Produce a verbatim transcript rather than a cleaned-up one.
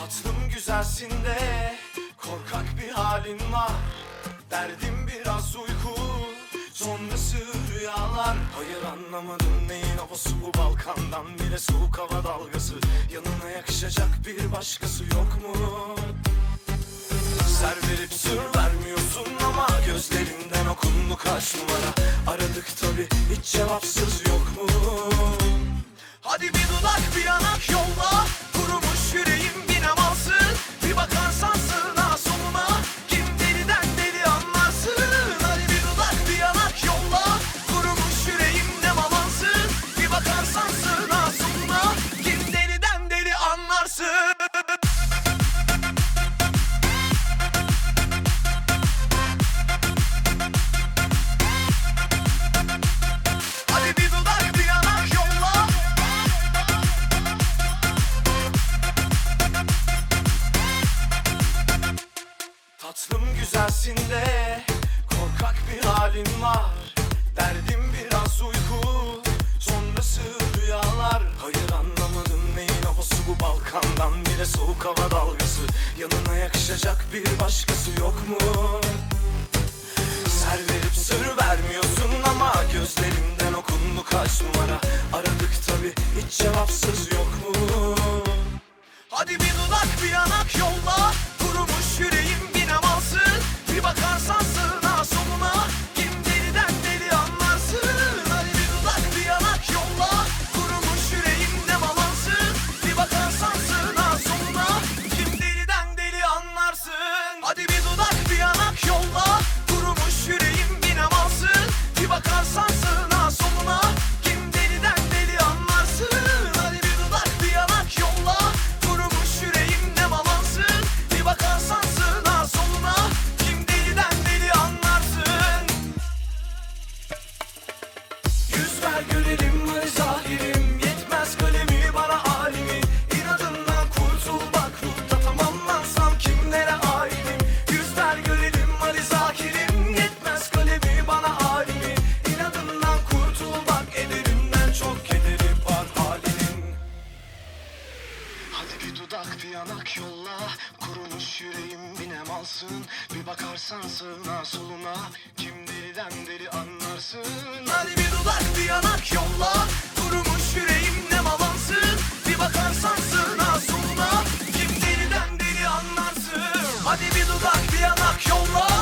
Tatlım güzelsin de korkak bir halin var. Derdim biraz uyku, sonrası rüyalar. Hayır anlamadım neyin havası bu, Balkan'dan bile soğuk hava dalgası. Yanına yakışacak bir başkası yok mu? Ser verip sır vermiyorsun ama gözlerinden okundu kaç numara. Aradık tabi hiç cevapsız yok mu? Hadi bir dudak bir yanak yolla, kurumuş yüreğim binem alsın. Bir bakarsan sığına soluna, kim deliden deli anlarsın. Hadi bir dudak bir yanak yolla, kurumuş yüreğim nem alansın. Bir bakarsan sığına soluna, kim deliden deli anlarsın. Hadi bir dudak bir yanak yolla. Tatlım güzelsin de korkak bir halin var. Derdim biraz uyku, sonrası rüyalar. Hayır anlamadım neyin havası bu, Balkan'dan bile soğuk hava dalgası. Yanına yakışacak bir başkası yok mu? Ser verip sır vermiyorsun ama gözlerimden okundu kaç numara. Aradık tabi hiç cevapsız yok mu? Hadi bir dudak bir yanak yolla, kurumuş yüreğim binem alsın. Bir bakarsan sığına soluna, kim deliden deli anlarsın. Hadi bir dudak bir yanak yolla, kurumuş yüreğim nem alansın. Bir bakarsan sığına soluna, kim deliden deli anlarsın. Hadi bir dudak bir yanak yolla, kurumuş yüreğim binem alsın. Bir bakarsan sığına soluna, kim deliden deli anlarsın. Hadi bir dudak bir yanak yolla, kurumuş yüreğim nem alansın. Bir bakarsan sığına soluna, kim deliden deli anlarsın. Yüz ver görelim hadi zahirim, yetmez kalemi bana halimi. İnadından kurtul bak, ruhta tamamlansam kimlere aidim. Yüz ver görelim hadi zahirim, yetmez kalemi bana halimi. İnadından kurtul bak, ederimden çok kederi var halinin. Hadi bir dudak bir yanak yolla, kurumuş yüreğim binem alsın. Bir bakarsan sığına soluna, kim deliden deli anlarsın. Hadi bir dudak bir yanak yolla, kurumuş yüreğim nem alansın. Bir bakarsan sığına soluna, kim deliden deli anlarsın. Hadi bir dudak bir yanak yolla.